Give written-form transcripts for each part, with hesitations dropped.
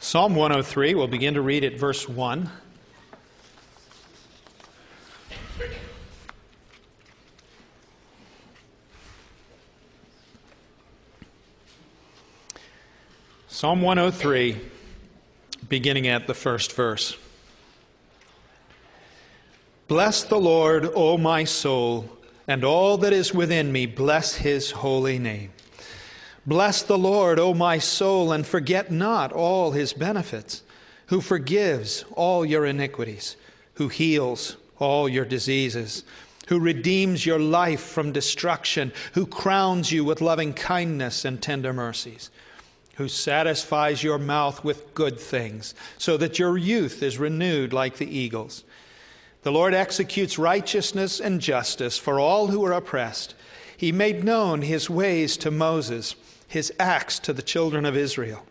Psalm 103, we'll begin to read at verse 1. Psalm 103, beginning at the first verse. Bless the Lord, O my soul, and all that is within me, bless his holy name. Bless the Lord, O my soul, and forget not all his benefits, who forgives all your iniquities, who heals all your diseases, who redeems your life from destruction, who crowns you with loving kindness and tender mercies, who satisfies your mouth with good things, so that your youth is renewed like the eagles. The Lord executes righteousness and justice for all who are oppressed. He made known his ways to Moses, his acts to the children of Israel.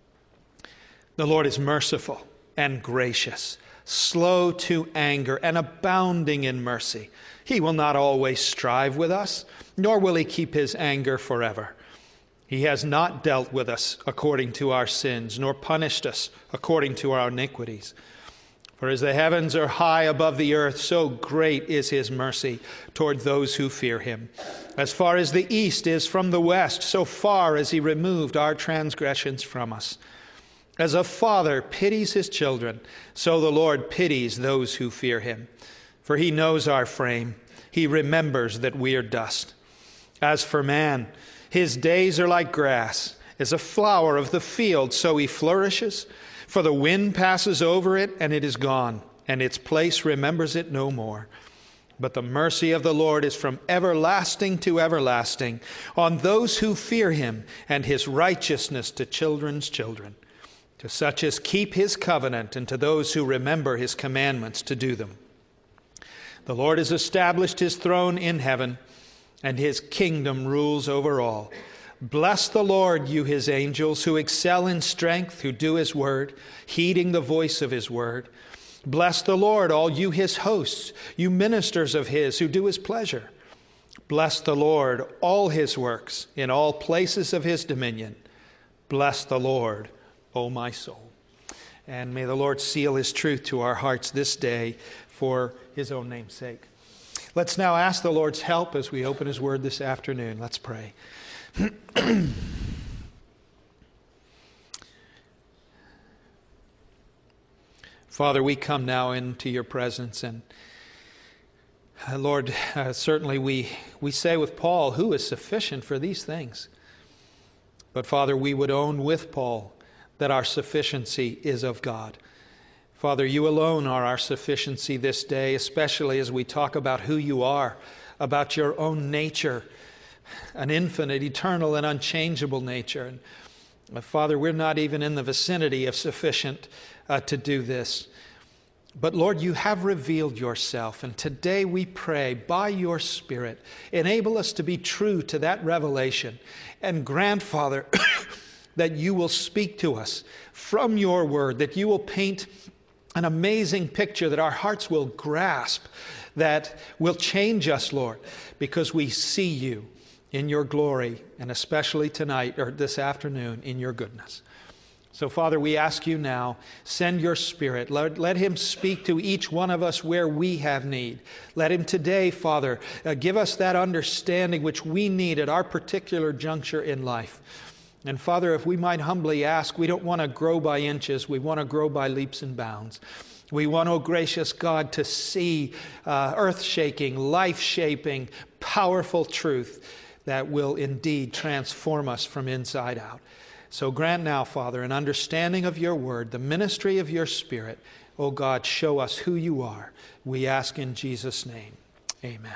The Lord is merciful and gracious, slow to anger and abounding in mercy. He will not always strive with us, nor will he keep his anger forever. He has not dealt with us according to our sins, nor punished us according to our iniquities. For as the heavens are high above the earth, so great is his mercy toward those who fear him. As far as the east is from the west, so far as he removed our transgressions from us. As a father pities his children, so the Lord pities those who fear him. For he knows our frame. He remembers that we are dust. As for man, his days are like grass. As a flower of the field, so he flourishes. For the wind passes over it, and it is gone, and its place remembers it no more. But the mercy of the Lord is from everlasting to everlasting on those who fear him, and his righteousness to children's children, to such as keep his covenant, and to those who remember his commandments to do them. The Lord has established his throne in heaven, and his kingdom rules over all. Bless the Lord, you his angels, who excel in strength, who do his word, heeding the voice of his word. Bless the Lord, all you his hosts, you ministers of his, who do his pleasure. Bless the Lord, all his works, in all places of his dominion. Bless the Lord, O my soul. And may the Lord seal his truth to our hearts this day for his own name's sake. Let's now ask the Lord's help as we open his word this afternoon. Let's pray. Father, we come now into your presence, and Lord, certainly we say with Paul, who is sufficient for these things? But Father, we would own with Paul that our sufficiency is of God. Father, you alone are our sufficiency this day, especially as we talk about who you are, about your own nature, an infinite, eternal, and unchangeable nature. And Father, we're not even in the vicinity of sufficient to do this. But Lord, you have revealed yourself, and today we pray, by your Spirit, enable us to be true to that revelation, and grant, Father, that you will speak to us from your word, that you will paint an amazing picture that our hearts will grasp, that will change us, Lord, because we see you in your glory, and especially tonight or this afternoon in your goodness. So, Father, we ask you now, send your Spirit. Let him speak to each one of us where we have need. Let him today, Father, give us that understanding which we need at our particular juncture in life. And Father, if we might humbly ask, we don't want to grow by inches. We want to grow by leaps and bounds. We want, oh gracious God, to see earth-shaking, life-shaping, powerful truth that will indeed transform us from inside out. So grant now, Father, an understanding of your word, the ministry of your Spirit. Oh God, show us who you are. We ask in Jesus' name. Amen.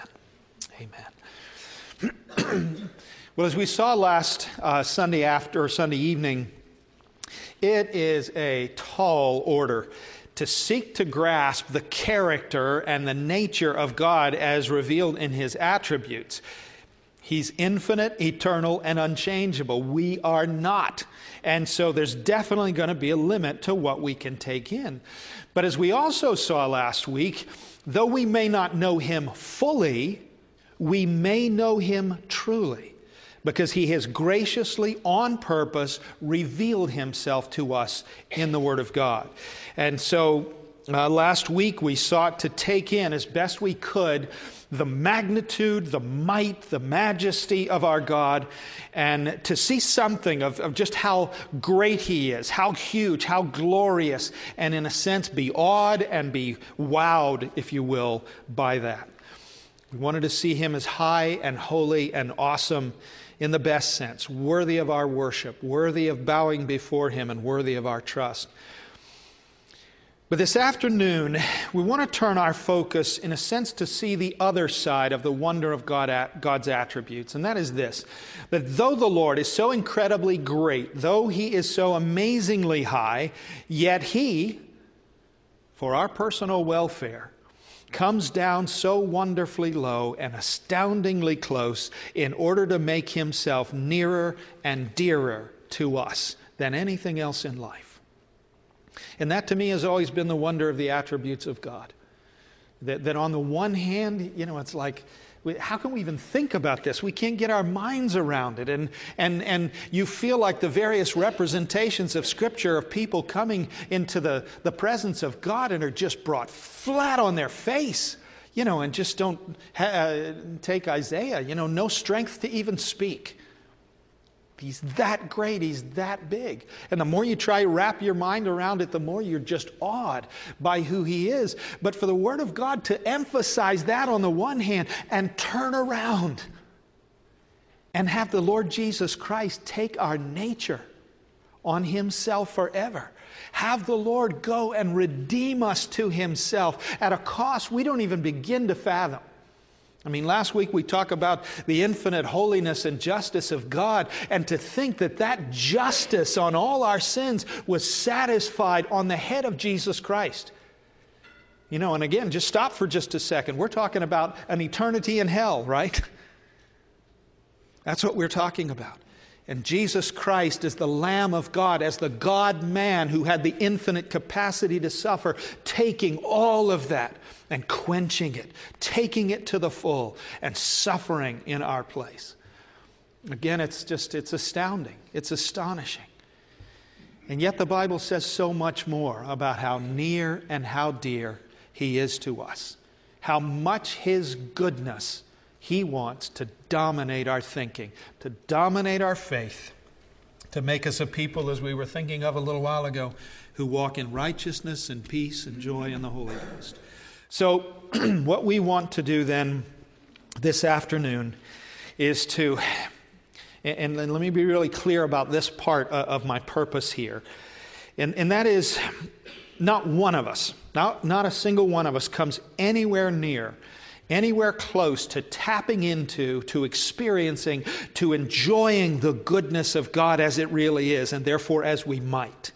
Amen. Well, as we saw last Sunday evening, it is a tall order to seek to grasp the character and the nature of God as revealed in his attributes. He's infinite, eternal, and unchangeable. We are not. And so there's definitely going to be a limit to what we can take in. But as we also saw last week, though we may not know him fully, we may know him truly. because He has graciously, on purpose, revealed Himself to us in the Word of God. And so last week we sought to take in as best we could the magnitude, the might, the majesty of our God, and to see something of just how great He is, how huge, how glorious, and in a sense be awed and be wowed, if you will, by that. We wanted to see Him as high and holy and awesome in the best sense, worthy of our worship, worthy of bowing before Him, and worthy of our trust. But this afternoon, we want to turn our focus, in a sense, to see the other side of the wonder of God's attributes. And that is this, that though the Lord is so incredibly great, though He is so amazingly high, yet He, for our personal welfare, comes down so wonderfully low and astoundingly close in order to make Himself nearer and dearer to us than anything else in life. And that to me has always been the wonder of the attributes of God. That on the one hand, it's like, how can we even think about this? We can't get our minds around it. And you feel like the various representations of Scripture of people coming into the presence of God and are just brought flat on their face, and just don't take Isaiah, no strength to even speak. He's that great, He's that big. And the more you try to wrap your mind around it, the more you're just awed by who He is. But for the Word of God to emphasize that on the one hand and turn around and have the Lord Jesus Christ take our nature on Himself forever. Have the Lord go and redeem us to Himself at a cost we don't even begin to fathom. Last week we talked about the infinite holiness and justice of God, and to think that justice on all our sins was satisfied on the head of Jesus Christ. And again, just stop for just a second. We're talking about an eternity in hell, right? That's what we're talking about. And Jesus Christ is the Lamb of God, as the God-man who had the infinite capacity to suffer, taking all of that and quenching it, taking it to the full, and suffering in our place. Again, it's astounding. It's astonishing. And yet the Bible says so much more about how near and how dear He is to us. How much His goodness He wants to dominate our thinking, to dominate our faith, to make us a people, as we were thinking of a little while ago, who walk in righteousness and peace and joy in the Holy Ghost. So what we want to do then this afternoon is to, and let me be really clear about this part of my purpose here, and that is not one of us, not a single one of us comes anywhere near, anywhere close to tapping into, to experiencing, to enjoying the goodness of God as it really is, and therefore as we might.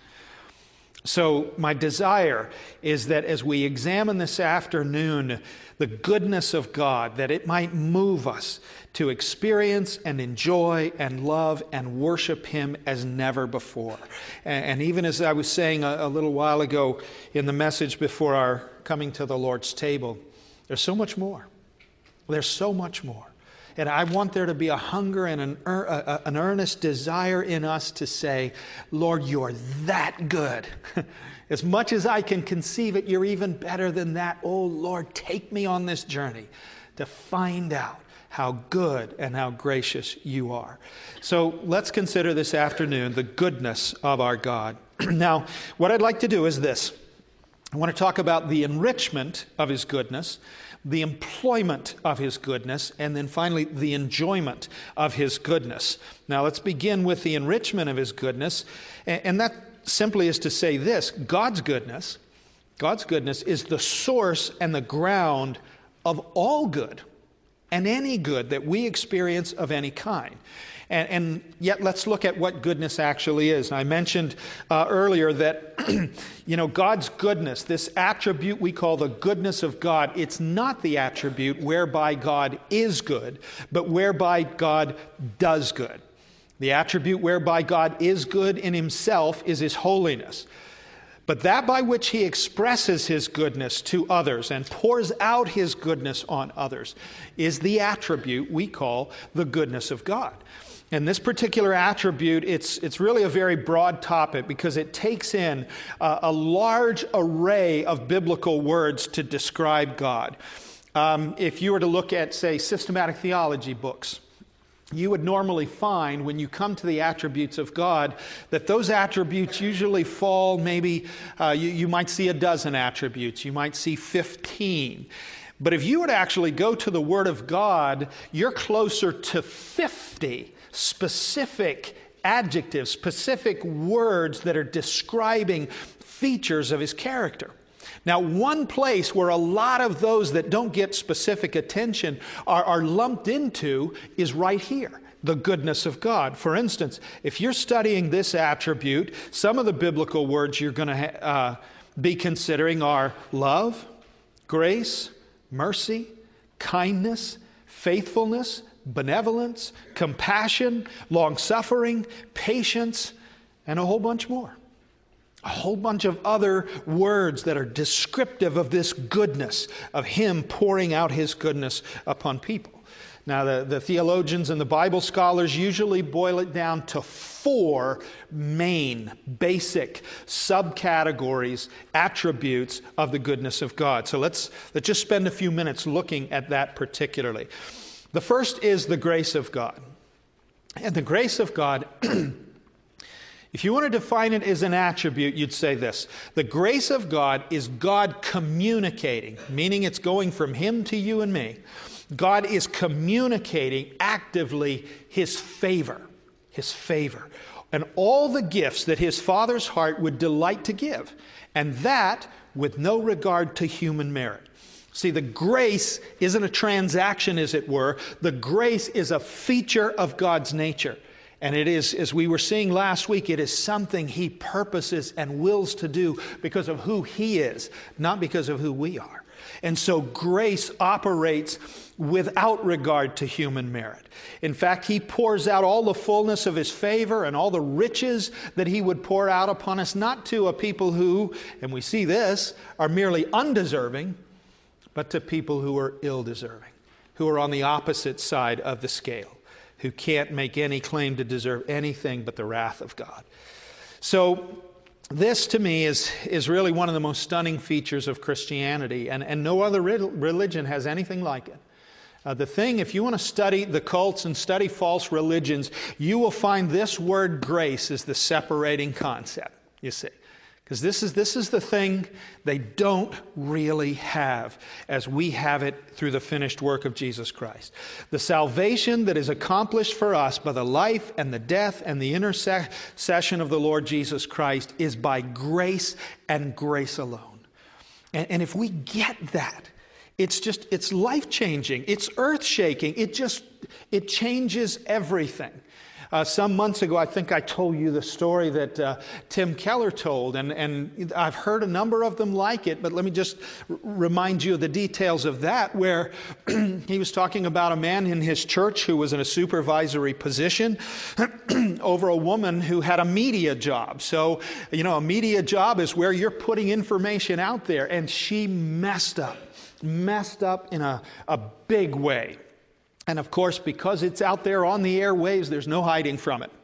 So my desire is that as we examine this afternoon the goodness of God, that it might move us to experience and enjoy and love and worship Him as never before. And even as I was saying a little while ago in the message before our coming to the Lord's table, there's so much more. There's so much more. And I want there to be a hunger and an earnest desire in us to say, Lord, You're that good. As much as I can conceive it, You're even better than that. Oh, Lord, take me on this journey to find out how good and how gracious You are. So let's consider this afternoon the goodness of our God. Now, what I'd like to do is this. I want to talk about the enrichment of His goodness, the employment of His goodness, and then finally the enjoyment of His goodness. Now let's begin with the enrichment of His goodness, and that simply is to say this: God's goodness is the source and the ground of all good and any good that we experience of any kind. And yet let's look at what goodness actually is. I mentioned earlier that, God's goodness, this attribute we call the goodness of God, it's not the attribute whereby God is good, but whereby God does good. The attribute whereby God is good in Himself is His holiness. But that by which He expresses His goodness to others and pours out His goodness on others is the attribute we call the goodness of God. And this particular attribute, it's really a very broad topic because it takes in a large array of biblical words to describe God. If you were to look at, say, systematic theology books, you would normally find when you come to the attributes of God that those attributes usually fall maybe, you might see a dozen attributes, you might see 15. But if you would actually go to the Word of God, you're closer to 50 specific adjectives, specific words that are describing features of His character. Now, one place where a lot of those that don't get specific attention are lumped into is right here, the goodness of God. For instance, if you're studying this attribute, some of the biblical words you're going to be considering are love, grace, mercy, kindness, faithfulness, benevolence, compassion, long-suffering, patience, and a whole bunch more. A whole bunch of other words that are descriptive of this goodness, of Him pouring out His goodness upon people. Now, the theologians and the Bible scholars usually boil it down to 4 main, basic subcategories, attributes of the goodness of God. So let's just spend a few minutes looking at that particularly. The first is the grace of God. And the grace of God, if you want to define it as an attribute, you'd say this. The grace of God is God communicating, meaning it's going from Him to you and me. God is communicating actively His favor, and all the gifts that His Father's heart would delight to give, and that with no regard to human merit. See, the grace isn't a transaction, as it were. The grace is a feature of God's nature. And it is, as we were seeing last week, it is something He purposes and wills to do because of who He is, not because of who we are. And so grace operates without regard to human merit. In fact, He pours out all the fullness of His favor and all the riches that He would pour out upon us, not to a people who, and we see this, are merely undeserving, but to people who are ill-deserving, who are on the opposite side of the scale, who can't make any claim to deserve anything but the wrath of God. So this, to me, is really one of the most stunning features of Christianity, and no other religion has anything like it. The thing, if you want to study the cults and study false religions, you will find this word grace is the separating concept, you see. Because this is the thing they don't really have as we have it through the finished work of Jesus Christ. The salvation that is accomplished for us by the life and the death and the intercession of the Lord Jesus Christ is by grace and grace alone. And if we get that, it's life-changing, it's earth-shaking, it changes everything. Some months ago, I think I told you the story that Tim Keller told, and I've heard a number of them like it, but let me just remind you of the details of that, where he was talking about a man in his church who was in a supervisory position over a woman who had a media job. So, a media job is where you're putting information out there, and she messed up in a big way. And of course, because it's out there on the airwaves, there's no hiding from it.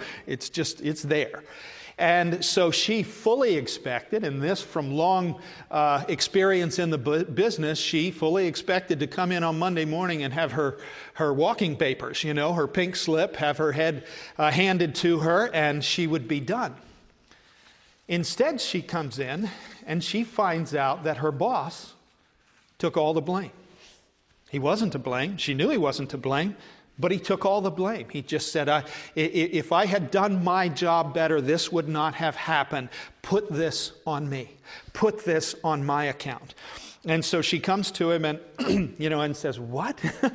It's there. And so she fully expected, and this from long experience in the business, she fully expected to come in on Monday morning and have her walking papers, her pink slip, have her head handed to her, and she would be done. Instead, she comes in and she finds out that her boss took all the blame. He wasn't to blame. She knew he wasn't to blame, but he took all the blame. He just said, if I had done my job better, this would not have happened. Put this on me. Put this on my account. And so she comes to him and, and says, what?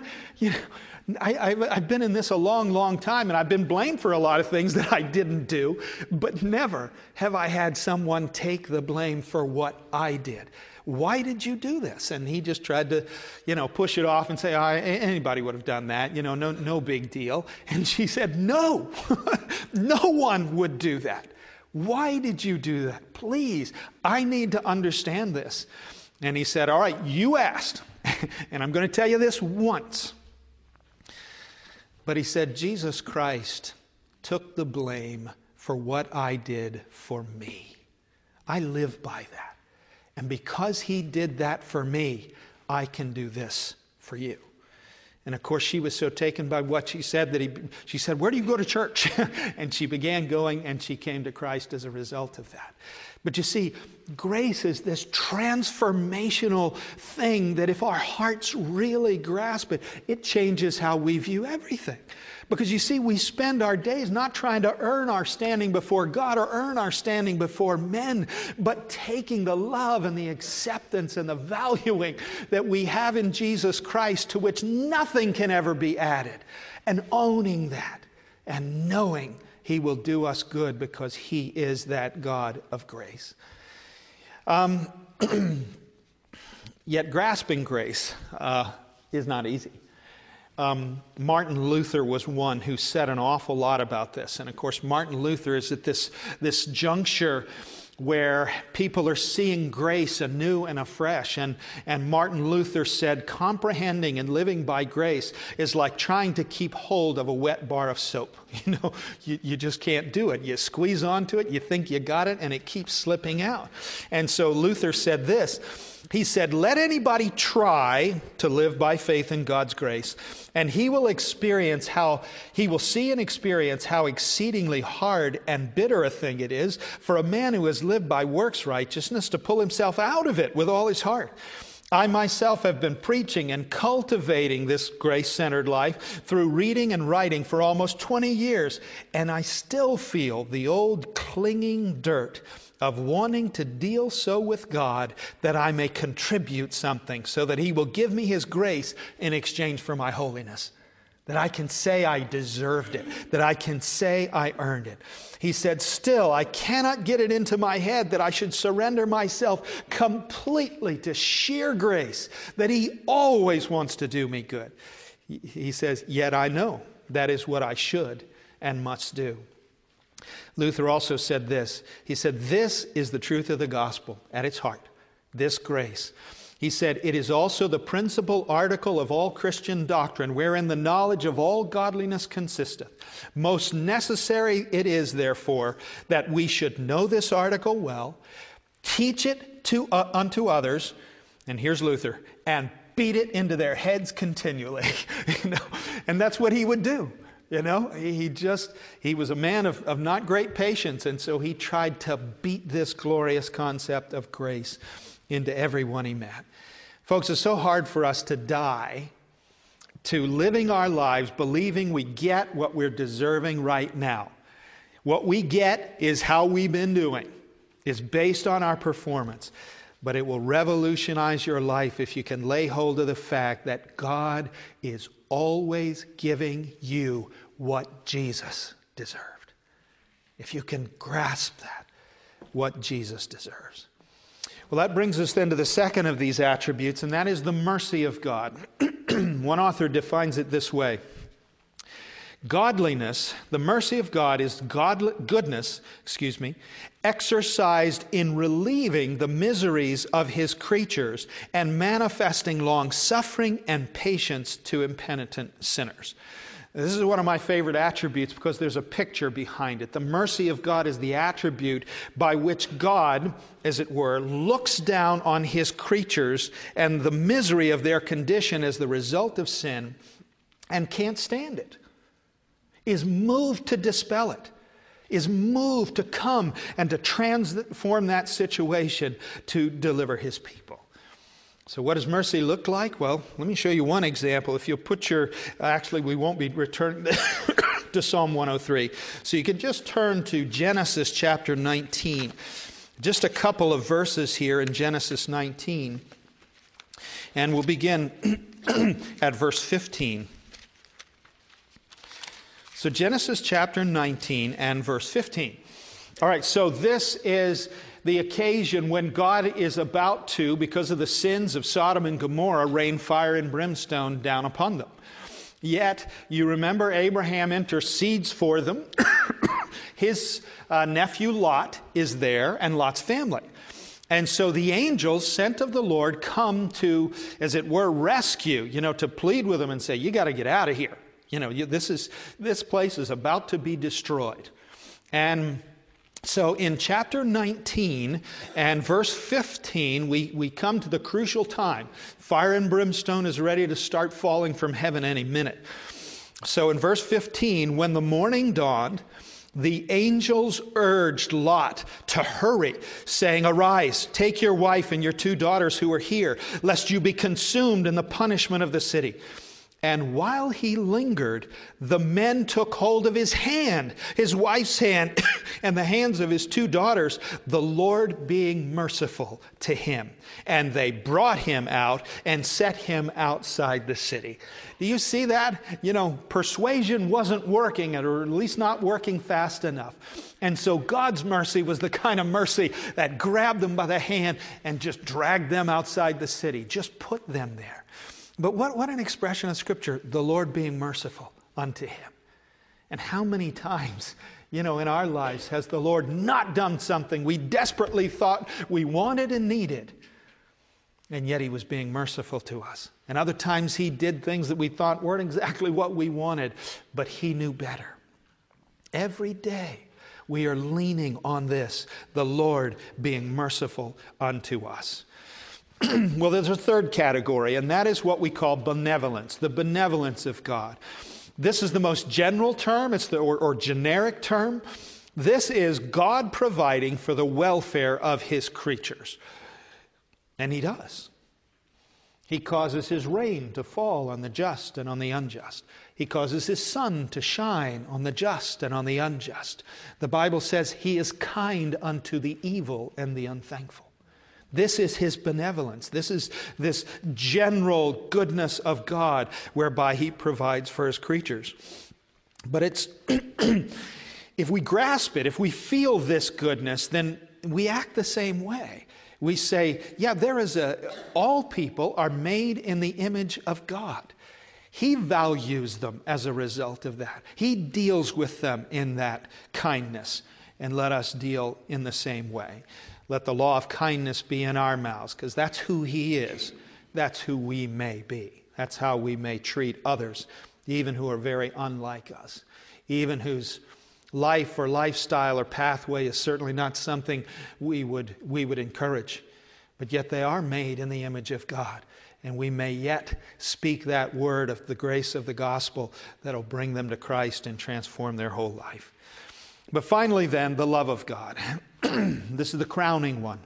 I've been in this a long, long time, and I've been blamed for a lot of things that I didn't do, but never have I had someone take the blame for what I did. Why did you do this? And he just tried to, push it off and say, anybody would have done that, no big deal. And she said, no, no one would do that. Why did you do that? Please, I need to understand this. And he said, all right, you asked, and I'm going to tell you this once. But he said, Jesus Christ took the blame for what I did for me. I live by that. And because he did that for me, I can do this for you. And of course, she was so taken by what she said that she said, where do you go to church? And she began going, and she came to Christ as a result of that. But you see, grace is this transformational thing that if our hearts really grasp it, it changes how we view everything. Because you see, we spend our days not trying to earn our standing before God or earn our standing before men, but taking the love and the acceptance and the valuing that we have in Jesus Christ, to which nothing can ever be added, and owning that and knowing he will do us good because he is that God of grace. Yet grasping grace is not easy. Martin Luther was one who said an awful lot about this. And of course, Martin Luther is at this juncture where people are seeing grace anew and afresh. And Martin Luther said, comprehending and living by grace is like trying to keep hold of a wet bar of soap. You just can't do it. You squeeze onto it, you think you got it, and it keeps slipping out. And so Luther said this. He said, let anybody try to live by faith in God's grace, and he will see and experience how exceedingly hard and bitter a thing it is for a man who has lived by works righteousness to pull himself out of it with all his heart. I myself have been preaching and cultivating this grace-centered life through reading and writing for almost 20 years, and I still feel the old clinging dirt of wanting to deal so with God that I may contribute something so that he will give me his grace in exchange for my holiness. That I can say I deserved it. That I can say I earned it. He said, still, I cannot get it into my head that I should surrender myself completely to sheer grace. That he always wants to do me good. He says, yet I know that is what I should and must do. Luther also said this. He said, this is the truth of the gospel at its heart, this grace. He said, it is also the principal article of all Christian doctrine, wherein the knowledge of all godliness consisteth. Most necessary it is, therefore, that we should know this article well, teach it unto others, and here's Luther, and beat it into their heads continually. And that's what he would do. He was a man of not great patience, and so he tried to beat this glorious concept of grace into everyone he met. Folks, it's so hard for us to die to living our lives believing we get what we're deserving right now. What we get is how we've been doing. It's based on our performance. But it will revolutionize your life if you can lay hold of the fact that God is always giving you what Jesus deserved. If you can grasp that, what Jesus deserves. Well, that brings us then to the second of these attributes, and that is the mercy of God. One author defines it this way. Godliness, the mercy of God, is goodness, exercised in relieving the miseries of his creatures and manifesting long-suffering and patience to impenitent sinners. This is one of my favorite attributes because there's a picture behind it. The mercy of God is the attribute by which God, as it were, looks down on his creatures and the misery of their condition as the result of sin and can't stand it. Is moved to dispel it, is moved to come and to transform that situation to deliver his people. So what does mercy look like? Well, let me show you one example. If you'll put we won't be returning to Psalm 103. So you can just turn to Genesis chapter 19. Just a couple of verses here in Genesis 19. And we'll begin at verse 15. So Genesis chapter 19 and verse 15. All right, so this is the occasion when God is about to, because of the sins of Sodom and Gomorrah, rain fire and brimstone down upon them. Yet, you remember Abraham intercedes for them. His nephew Lot is there, and Lot's family. And so the angels sent of the Lord come to, as it were, rescue, to plead with them and say, you got to get out of here. This place is about to be destroyed. And so in chapter 19 and verse 15, we come to the crucial time. Fire and brimstone is ready to start falling from heaven any minute. So in verse 15, when the morning dawned, the angels urged Lot to hurry, saying, "Arise, take your wife and your 2 daughters who are here, lest you be consumed in the punishment of the city." And while he lingered, the men took hold of his hand, his wife's hand, and the hands of his 2 daughters, the Lord being merciful to him. And they brought him out and set him outside the city. Do you see that? Persuasion wasn't working, or at least not working fast enough. And so God's mercy was the kind of mercy that grabbed them by the hand and just dragged them outside the city, just put them there. But what an expression of Scripture, the Lord being merciful unto him. And how many times, in our lives has the Lord not done something we desperately thought we wanted and needed, and yet he was being merciful to us. And other times he did things that we thought weren't exactly what we wanted, but he knew better. Every day we are leaning on this, the Lord being merciful unto us. Well, there's a third category, and that is what we call benevolence, the benevolence of God. This is the most general term, it's or generic term. This is God providing for the welfare of his creatures. And he does. He causes his rain to fall on the just and on the unjust. He causes his sun to shine on the just and on the unjust. The Bible says he is kind unto the evil and the unthankful. This is his benevolence. This is this general goodness of God whereby he provides for his creatures. But it's if we grasp it, if we feel this goodness, then we act the same way. We say, all people are made in the image of God. He values them as a result of that. He deals with them in that kindness. And let us deal in the same way. Let the law of kindness be in our mouths, because that's who he is. That's who we may be. That's how we may treat others, even who are very unlike us. Even whose life or lifestyle or pathway is certainly not something we would encourage. But yet they are made in the image of God. And we may yet speak that word of the grace of the gospel that will bring them to Christ and transform their whole life. But finally then, the love of God. This is the crowning one.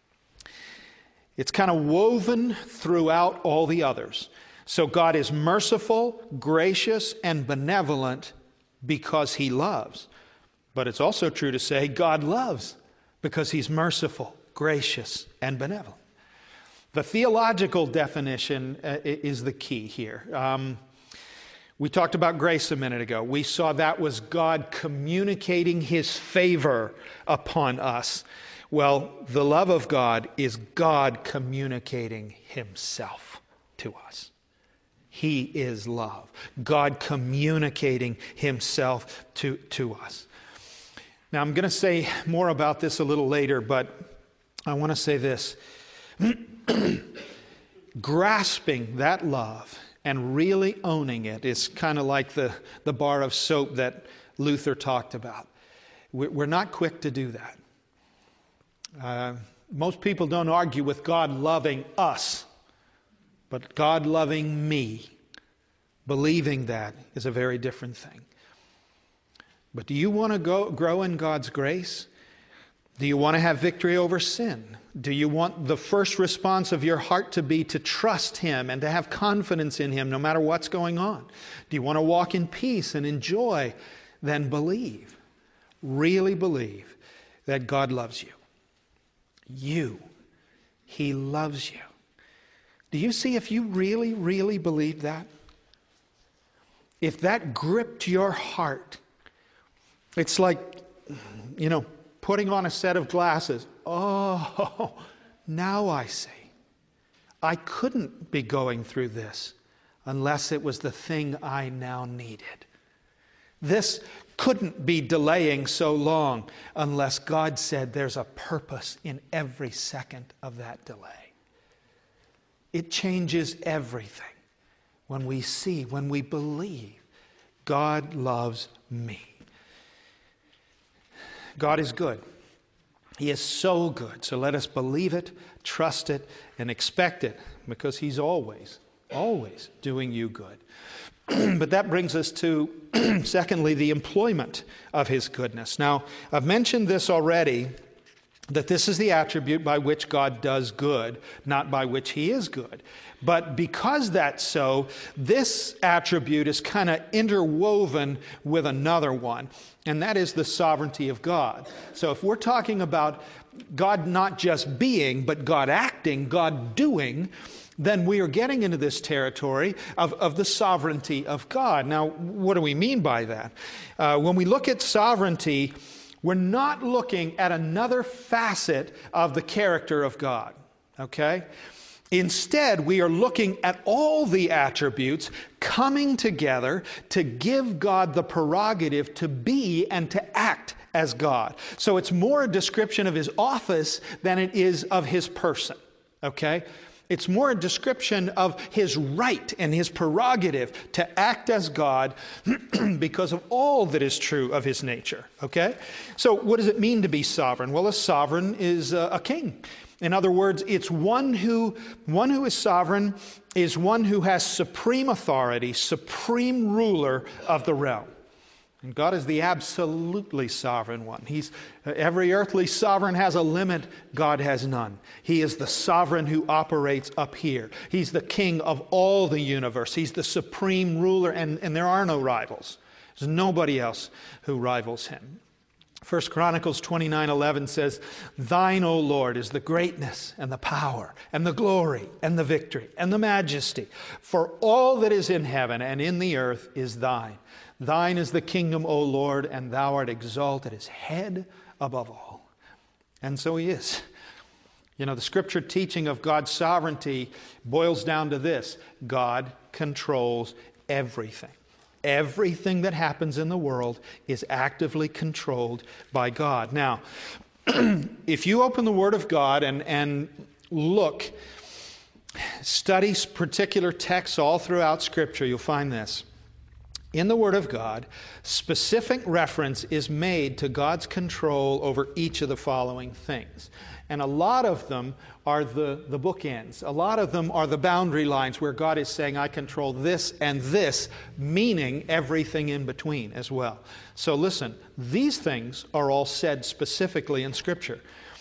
It's kind of woven throughout all the others. So God is merciful, gracious, and benevolent because he loves. But it's also true to say God loves because he's merciful, gracious, and benevolent. The theological definition is the key here. We talked about grace a minute ago. We saw that was God communicating his favor upon us. Well, the love of God is God communicating himself to us. He is love. God communicating himself to us. Now, I'm going to say more about this a little later, but I want to say this. Grasping that love and really owning it is kind of like the bar of soap that Luther talked about. We're not quick to do that. Most people don't argue with God loving us, but God loving me, believing that is a very different thing. But do you want to grow in God's grace? Do you want to have victory over sin? Do you want the first response of your heart to be to trust him and to have confidence in him no matter what's going on? Do you want to walk in peace and in joy? Then believe, really believe that God loves you. He loves you. Do you see if you really, really believe that? If that gripped your heart, it's like, putting on a set of glasses. Oh, now I see. I couldn't be going through this unless it was the thing I now needed. This couldn't be delaying so long unless God said there's a purpose in every second of that delay. It changes everything when we see, when we believe God loves me. God is good. He is so good. So let us believe it, trust it, and expect it, because He's always doing you good. But that brings us to, secondly, the employment of His goodness. Now, I've mentioned this already, that this is the attribute by which God does good, not by which He is good. But because that's so, this attribute is kind of interwoven with another one, and that is the sovereignty of God. So if we're talking about God not just being, but God acting, God doing, then we are getting into this territory of the sovereignty of God. Now, what do we mean by that? When we look at sovereignty, we're not looking at another facet of the character of God, okay? Instead, we are looking at all the attributes coming together to give God the prerogative to be and to act as God. So it's more a description of His office than it is of His person, okay? It's more a description of His right and His prerogative to act as God because of all that is true of His nature. Okay? So what does it mean to be sovereign? Well, a sovereign is a king. In other words, it's one who is sovereign is one who has supreme authority, supreme ruler of the realm. And God is the absolutely sovereign one. Every earthly sovereign has a limit. God has none. He is the sovereign who operates up here. He's the king of all the universe. He's the supreme ruler, and there are no rivals. There's nobody else who rivals Him. 1 Chronicles 29:11 says, "Thine, O Lord, is the greatness and the power and the glory and the victory and the majesty. For all that is in heaven and in the earth is Thine. Thine is the kingdom, O Lord, and Thou art exalted as head above all." And so He is. You know, the Scripture teaching of God's sovereignty boils down to this: God controls everything. Everything that happens in the world is actively controlled by God. Now, if you open the Word of God and study particular texts all throughout Scripture, you'll find this. In the Word of God, specific reference is made to God's control over each of the following things. And a lot of them are the bookends. A lot of them are the boundary lines where God is saying, I control this and this, meaning everything in between as well. So listen, these things are all said specifically in Scripture.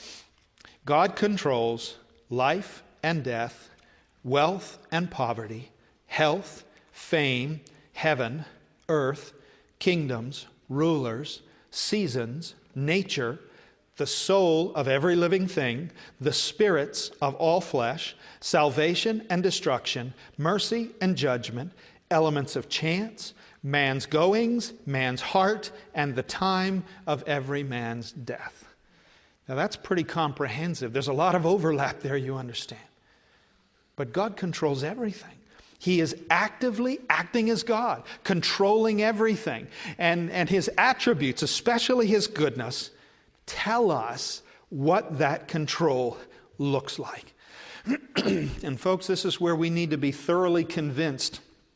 God controls life and death, wealth and poverty, health, fame, heaven, earth, kingdoms, rulers, seasons, nature, the soul of every living thing, the spirits of all flesh, salvation and destruction, mercy and judgment, elements of chance, man's goings, man's heart, and the time of every man's death. Now that's pretty comprehensive. There's a lot of overlap there, you understand. But God controls everything. He is actively acting as God, controlling everything. And His attributes, especially His goodness, tell us what that control looks like. And folks, this is where we need to be thoroughly convinced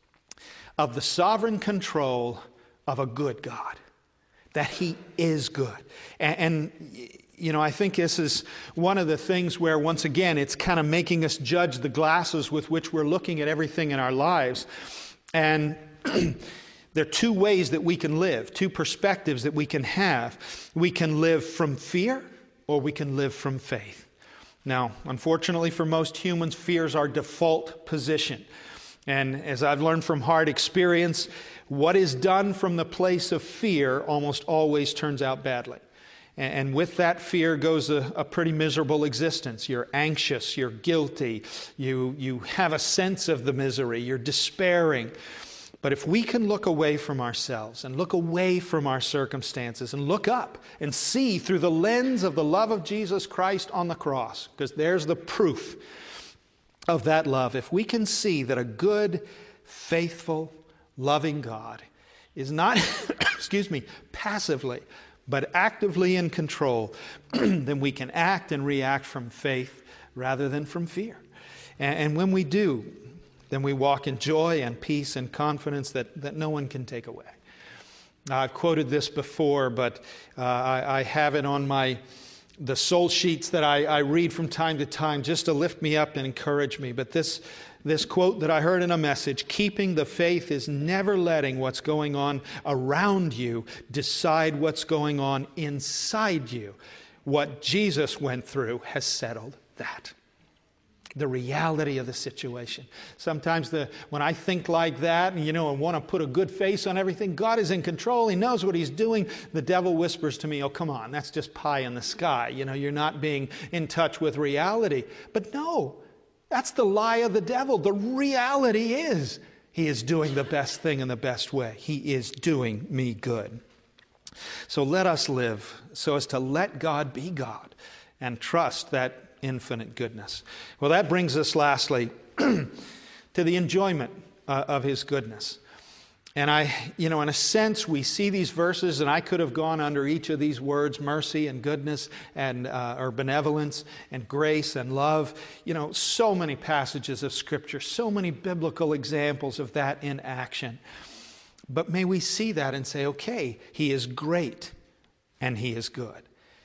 of the sovereign control of a good God, that He is good. And you know, I think this is one of the things where, once again, it's kind of making us judge the glasses with which we're looking at everything in our lives. And there are two ways that we can live, two perspectives that we can have. We can live from fear, or we can live from faith. Now, unfortunately for most humans, fear is our default position. And as I've learned from hard experience, what is done from the place of fear almost always turns out badly. And with that fear goes a pretty miserable existence. You're anxious, you're guilty, you have a sense of the misery, you're despairing. But if we can look away from ourselves and look away from our circumstances and look up and see through the lens of the love of Jesus Christ on the cross, because there's the proof of that love. If we can see that a good, faithful, loving God is not, passively, but actively in control, then we can act and react from faith rather than from fear. And when we do, then we walk in joy and peace and confidence that no one can take away. I've quoted this before, but I have it on the soul sheets that I read from time to time just to lift me up and encourage me. But this quote that I heard in a message: keeping the faith is never letting what's going on around you decide what's going on inside you. What Jesus went through has settled that. The reality of the situation. Sometimes when I think like that and want to put a good face on everything, God is in control. He knows what He's doing. The devil whispers to me, "Oh, come on, that's just pie in the sky. You're not being in touch with reality." But no, that's the lie of the devil. The reality is He is doing the best thing in the best way. He is doing me good. So let us live so as to let God be God and trust that infinite goodness. Well, that brings us lastly to the enjoyment of His goodness. And in a sense, we see these verses, and I could have gone under each of these words: mercy and goodness, and or benevolence and grace and love. So many passages of Scripture, so many biblical examples of that in action. But may we see that and say, okay, He is great and He is good.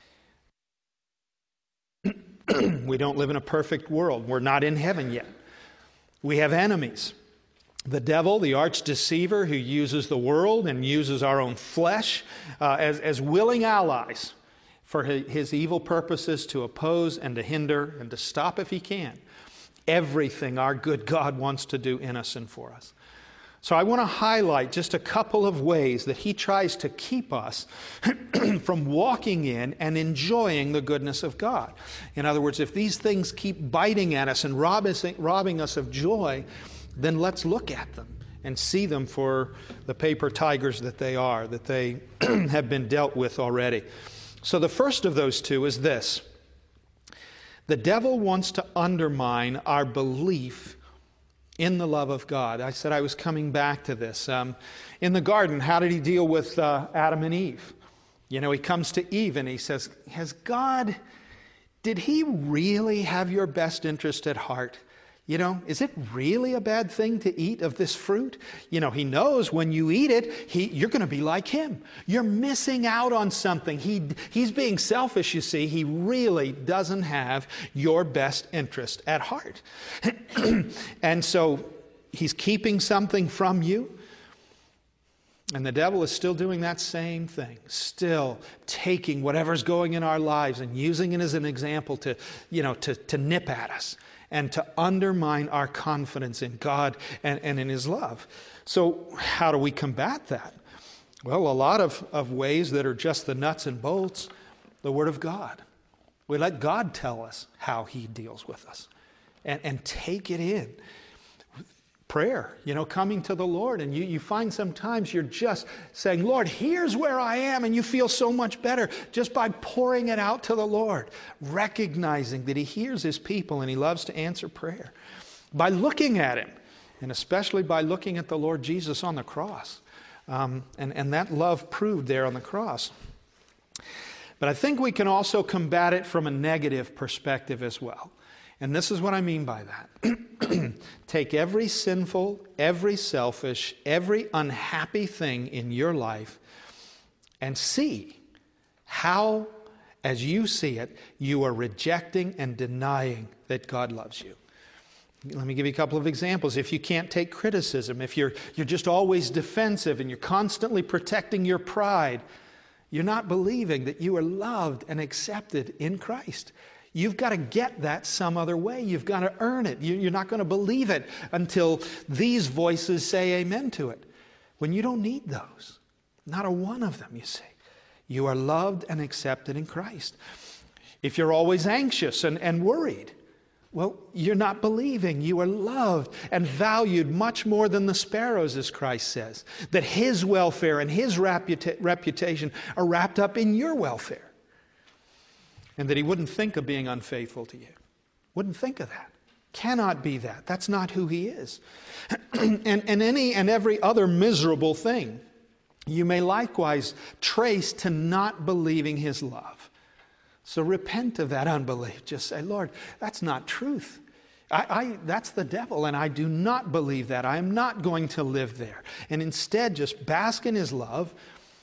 We don't live in a perfect world. We're not in heaven yet. We have enemies. The devil, the arch deceiver, who uses the world and uses our own flesh as willing allies for his evil purposes to oppose and to hinder and to stop if he can everything our good God wants to do in us and for us. So I want to highlight just a couple of ways that he tries to keep us from walking in and enjoying the goodness of God. In other words, if these things keep biting at us and robbing us of joy, then let's look at them and see them for the paper tigers that they are, that they have been dealt with already. So the first of those two is this: the devil wants to undermine our belief in the love of God. I said I was coming back to this. In the garden, how did he deal with Adam and Eve? He comes to Eve and he says, did he really have your best interest at heart? Is it really a bad thing to eat of this fruit? He knows when you eat it, you're going to be like him. You're missing out on something. He's being selfish, you see. He really doesn't have your best interest at heart. And so he's keeping something from you. And the devil is still doing that same thing, still taking whatever's going in our lives and using it as an example to nip at us and to undermine our confidence in God and in His love. So how do we combat that? Well, a lot of ways that are just the nuts and bolts. The Word of God. We let God tell us how He deals with us and take it in. Prayer, coming to the Lord, and you find sometimes you're just saying, Lord, here's where I am, and you feel so much better just by pouring it out to the Lord, recognizing that He hears His people and He loves to answer prayer. By looking at Him, and especially by looking at the Lord Jesus on the cross, and that love proved there on the cross. But I think we can also combat it from a negative perspective as well. And this is what I mean by that. Take every sinful, every selfish, every unhappy thing in your life and see how, as you see it, you are rejecting and denying that God loves you. Let me give you a couple of examples. If you can't take criticism, if you're just always defensive and you're constantly protecting your pride, you're not believing that you are loved and accepted in Christ. You've got to get that some other way. You've got to earn it. You're not going to believe it until these voices say amen to it. When you don't need those. Not a one of them, you see. You are loved and accepted in Christ. If you're always anxious and worried, well, you're not believing. You are loved and valued much more than the sparrows, as Christ says. That His welfare and His reputation are wrapped up in your welfare. And that He wouldn't think of being unfaithful to you. Wouldn't think of that. Cannot be that. That's not who He is. and any and every other miserable thing you may likewise trace to not believing His love. So repent of that unbelief. Just say, Lord, that's not truth. That's the devil, and I do not believe that. I am not going to live there. And instead, just bask in His love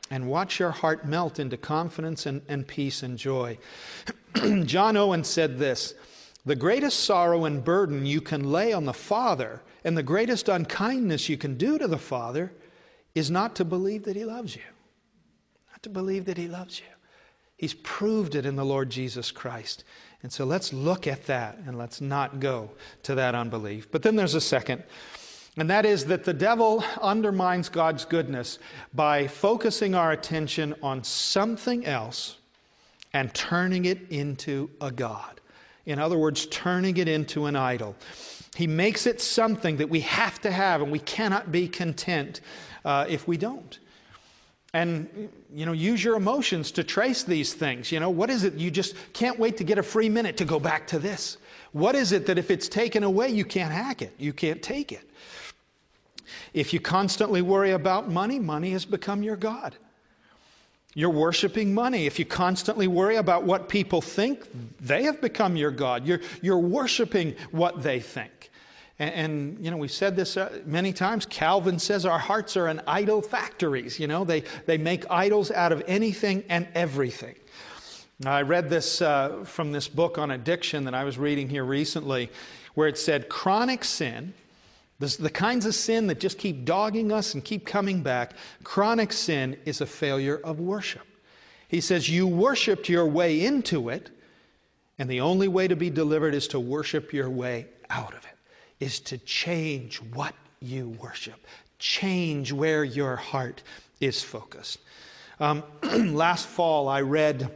and watch your heart melt into confidence and peace and joy. John Owen said this, "The greatest sorrow and burden you can lay on the Father, and the greatest unkindness you can do to the Father, is not to believe that He loves you." Not to believe that He loves you. He's proved it in the Lord Jesus Christ. And so let's look at that, and let's not go to that unbelief. But then there's a second, and that is that the devil undermines God's goodness by focusing our attention on something else and turning it into a god. In other words, turning it into an idol. He makes it something that we have to have, and we cannot be content if we don't. And, use your emotions to trace these things. What is it? You just can't wait to get a free minute to go back to this. What is it that if it's taken away, you can't hack it? You can't take it. If you constantly worry about money, money has become your god. You're worshiping money. If you constantly worry about what people think, they have become your god. You're worshiping what they think. And we've said this many times. Calvin says our hearts are an idol factories. They make idols out of anything and everything. Now, I read this from this book on addiction that I was reading here recently, where it said chronic sin, the kinds of sin that just keep dogging us and keep coming back, chronic sin is a failure of worship. He says you worshiped your way into it, and the only way to be delivered is to worship your way out of it. Is to change what you worship. Change where your heart is focused. Last fall I read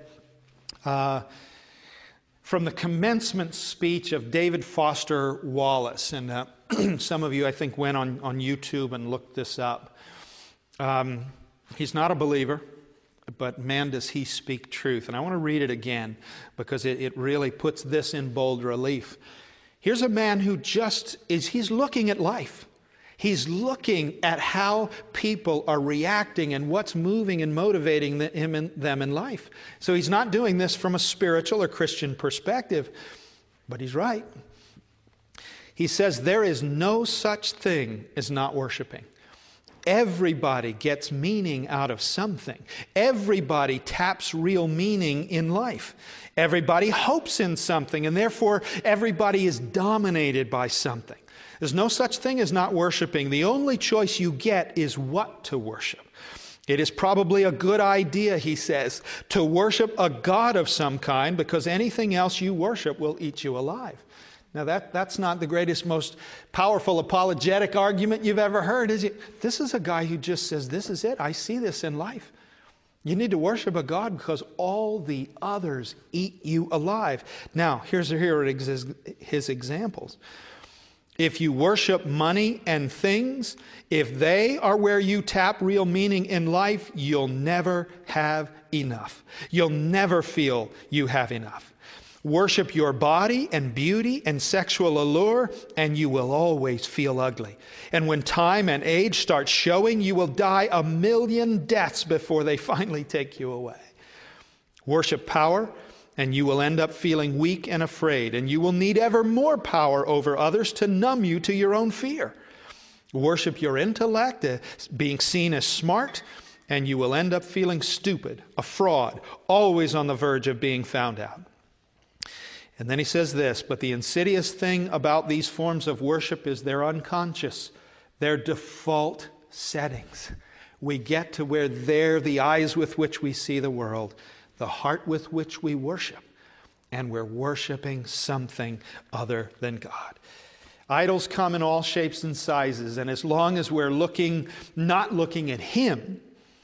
from the commencement speech of David Foster Wallace. And some of you, I think, went on YouTube and looked this up. He's not a believer, but man, does he speak truth. And I want to read it again because it really puts this in bold relief. Here's a man who he's looking at life. He's looking at how people are reacting and what's moving and motivating them in life. So he's not doing this from a spiritual or Christian perspective, but he's right. He says there is no such thing as not worshiping. Everybody gets meaning out of something. Everybody taps real meaning in life. Everybody hopes in something, and therefore everybody is dominated by something. There's no such thing as not worshiping. The only choice you get is what to worship. It is probably a good idea, he says, to worship a god of some kind, because anything else you worship will eat you alive. Now that's not the greatest, most powerful apologetic argument you've ever heard, is it? This is a guy who just says, this is it. I see this in life. You need to worship a God because all the others eat you alive. Now, here are his examples. If you worship money and things, if they are where you tap real meaning in life, you'll never have enough. You'll never feel you have enough. Worship your body and beauty and sexual allure, and you will always feel ugly. And when time and age start showing, you will die 1,000,000 deaths before they finally take you away. Worship power, and you will end up feeling weak and afraid, and you will need ever more power over others to numb you to your own fear. Worship your intellect, being seen as smart, and you will end up feeling stupid, a fraud, always on the verge of being found out. And then he says this, but the insidious thing about these forms of worship is they're unconscious. They're default settings. We get to where they're the eyes with which we see the world, the heart with which we worship, and we're worshiping something other than God. Idols come in all shapes and sizes, and as long as we're not looking at Him,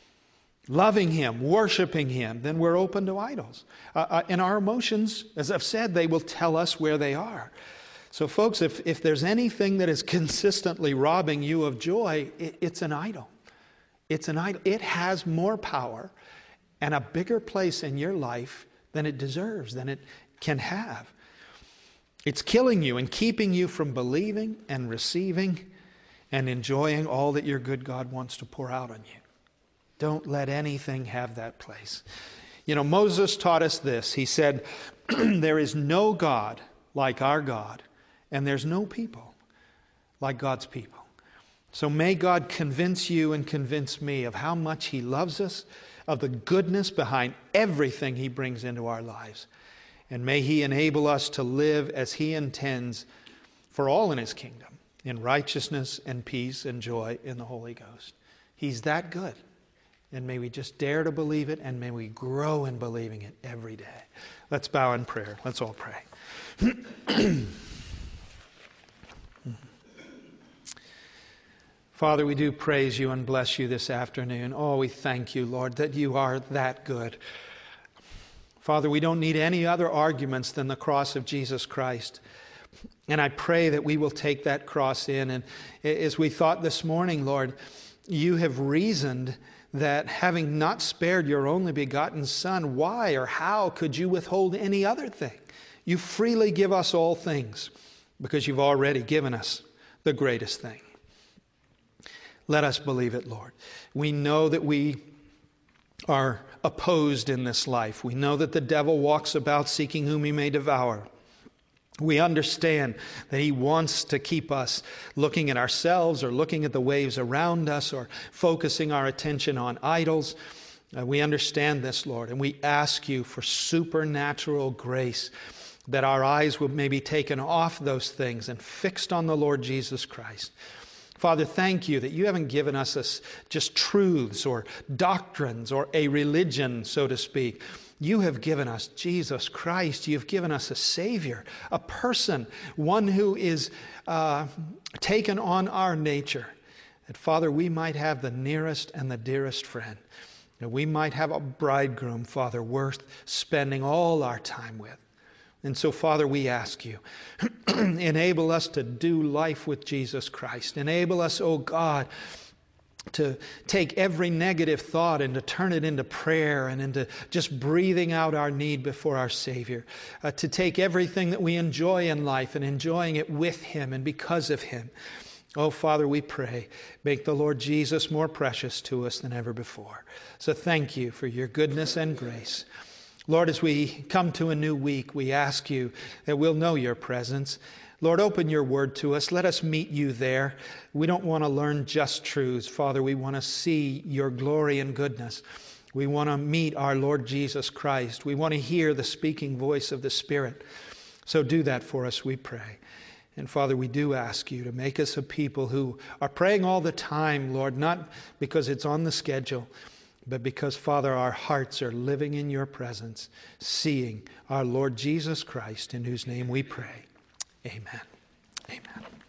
loving Him, worshiping Him, then we're open to idols. And our emotions, as I've said, they will tell us where they are. So folks, if there's anything that is consistently robbing you of joy, it's an idol. It's an idol. It has more power and a bigger place in your life than it deserves, than it can have. It's killing you and keeping you from believing and receiving and enjoying all that your good God wants to pour out on you. Don't let anything have that place. Moses taught us this. He said, there is no God like our God, and there's no people like God's people. So may God convince you and convince me of how much He loves us, of the goodness behind everything He brings into our lives. And may He enable us to live as He intends for all in His kingdom, in righteousness and peace and joy in the Holy Ghost. He's that good. And may we just dare to believe it, and may we grow in believing it every day. Let's bow in prayer. Let's all pray. Father, we do praise you and bless you this afternoon. Oh, we thank you, Lord, that you are that good. Father, we don't need any other arguments than the cross of Jesus Christ. And I pray that we will take that cross in. And as we thought this morning, Lord, you have reasoned that having not spared your only begotten Son, why or how could you withhold any other thing? You freely give us all things because you've already given us the greatest thing. Let us believe it, Lord. We know that we are opposed in this life. We know that the devil walks about seeking whom he may devour. We understand that he wants to keep us looking at ourselves or looking at the waves around us or focusing our attention on idols. We understand this, Lord, and we ask you for supernatural grace that our eyes will may be taken off those things and fixed on the Lord Jesus Christ. Father, thank you that you haven't given us just truths or doctrines or a religion, so to speak. You have given us Jesus Christ. You've given us a Savior, a person, one who is taken on our nature. That, Father, we might have the nearest and the dearest friend. That we might have a bridegroom, Father, worth spending all our time with. And so, Father, we ask you, enable us to do life with Jesus Christ. Enable us, oh God, to take every negative thought and to turn it into prayer and into just breathing out our need before our Savior. To take everything that we enjoy in life and enjoying it with Him and because of Him. Oh, Father, we pray, make the Lord Jesus more precious to us than ever before. So thank you for your goodness and grace. Lord, as we come to a new week, we ask you that we'll know your presence. Lord, open your word to us. Let us meet you there. We don't want to learn just truths, Father. We want to see your glory and goodness. We want to meet our Lord Jesus Christ. We want to hear the speaking voice of the Spirit. So do that for us, we pray. And Father, we do ask you to make us a people who are praying all the time, Lord, not because it's on the schedule, but because, Father, our hearts are living in your presence, seeing our Lord Jesus Christ, in whose name we pray. Amen. Amen.